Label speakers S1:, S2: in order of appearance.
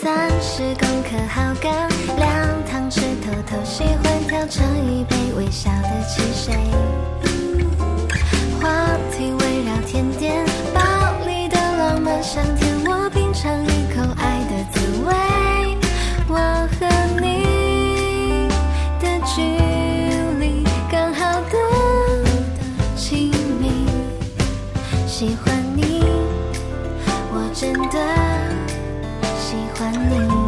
S1: 算是功课好感2汤匙，偷偷喜欢调成一杯微笑的汽水。话题围绕甜点，暴力的浪漫香甜，我品尝一口爱的滋味。我和你的距离刚好的亲密，喜欢你，我真的喜欢你。